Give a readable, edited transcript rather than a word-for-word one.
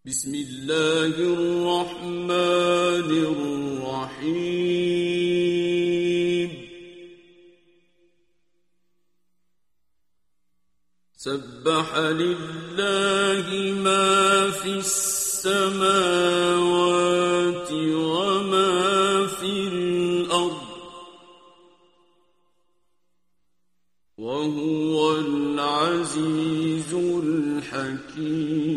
بسم الله الرحمن الرحيم سبح لله ما في السماوات وما في الأرض وهو العزيز الحكيم